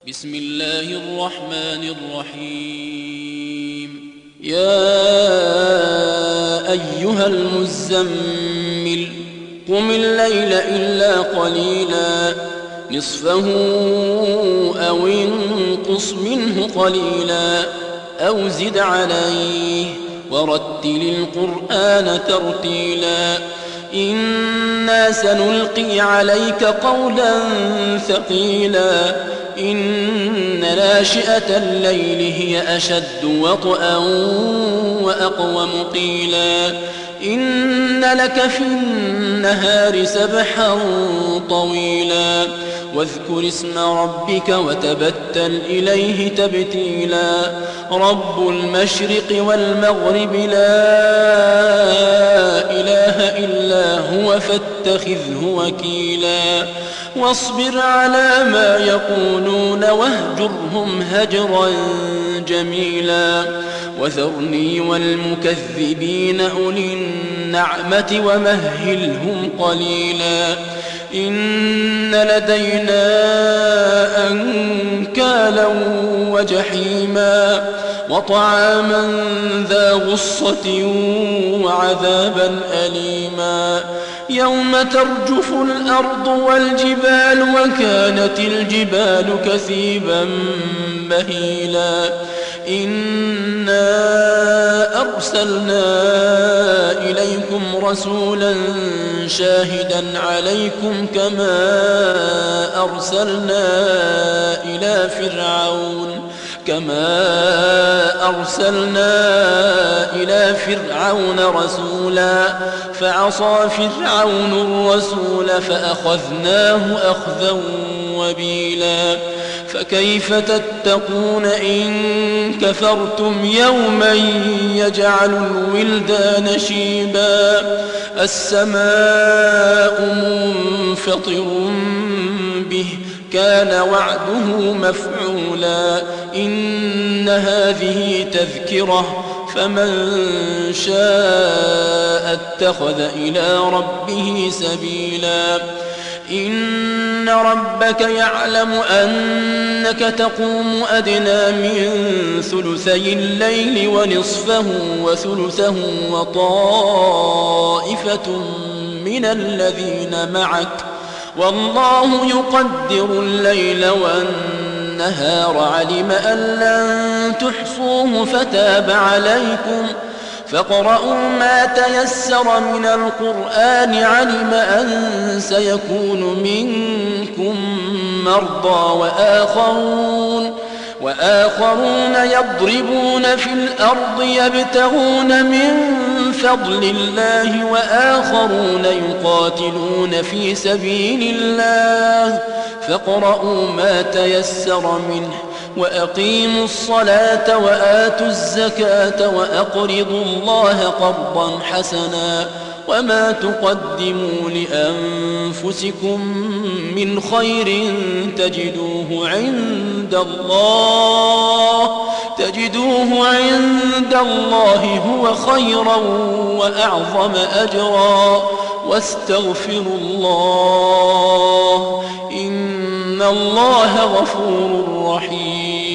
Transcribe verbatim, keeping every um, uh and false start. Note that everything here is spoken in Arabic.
بسم الله الرحمن الرحيم. يا أيها المزمل قم الليل إلا قليلا نصفه أو انقص منه قليلا أو زد عليه ورتل القرآن ترتيلا إنا سنلقي عليك قولا ثقيلا إن ناشئة الليل هي أشد وطئا وأقوم قيلا إن لك في النهار سبحا طويلا واذكر اسم ربك وتبتل إليه تبتيلا رب المشرق والمغرب لا إله إلا هو فاتخذه وكيلا واصبر على ما يقولون واهجرهم هجرا جميلا وذرني والمكذبين أولي النعمة ومهلهم قليلا إن لدينا أنكالا وجحيما وطعاما ذا غصة وعذابا أليما يوم ترجف الأرض والجبال وكانت الجبال كثيبا مهيلا إنا أرسلنا إليكم رسولا شاهدا عليكم كما أرسلنا إلى فرعون كما أرسلنا إلى فرعون رسولا فعصى فرعون الرسول فأخذناه أخذا وبيلا فكيف تتقون إن كفرتم يوما يجعل الولدان شيبا السماء منفطر به كان وعده مفعولا إن هذه تذكرة فمن شاء اتخذ إلى ربه سبيلا إن ربك يعلم أنك تقوم أدنى من ثلثي الليل ونصفه وثلثه وطائفة من الذين معك والله يقدر الليل والنهار علم أن لن تحصوه فتاب عليكم فاقرؤوا ما تيسر من القرآن علم أن سيكون منكم مرضى وآخرون وآخرون يضربون في الأرض يبتغون من فضل الله وآخرون يقاتلون في سبيل الله فاقرؤوا ما تيسر منه وأقيموا الصلاة وآتوا الزكاة وأقرضوا الله قرضا حسنا وما تقدموا لأنفسكم من خير تجدوه عند الله تجدوه عند الله هو خيرا وأعظم أجرا واستغفروا الله إن الله غفور رحيم.